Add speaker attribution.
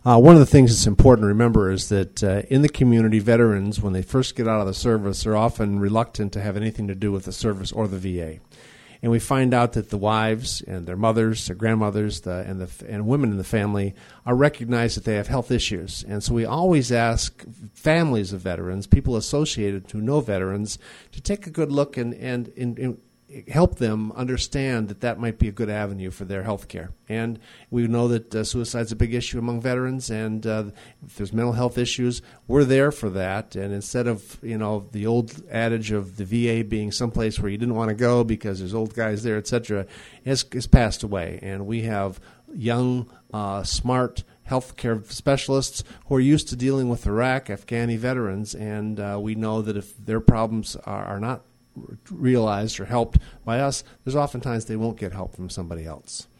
Speaker 1: One of the things that's important to remember is that in the community, veterans, when they first get out of the service, are often reluctant to have anything to do with the service or the VA. And we find out that the wives and their mothers, their grandmothers, and women in the family are recognized that they have health issues. And so we always ask families of veterans, people associated who know veterans, to take a good look and help them understand that that might be a good avenue for their health care. And we know that suicide is a big issue among veterans, and if there's mental health issues, we're there for that. And instead of, the old adage of the VA being someplace where you didn't want to go because there's old guys there, et cetera, has passed away. And we have young, smart healthcare specialists who are used to dealing with Iraq, Afghani veterans, and we know that if their problems are not realized or helped by us, there's oftentimes they won't get help from somebody else.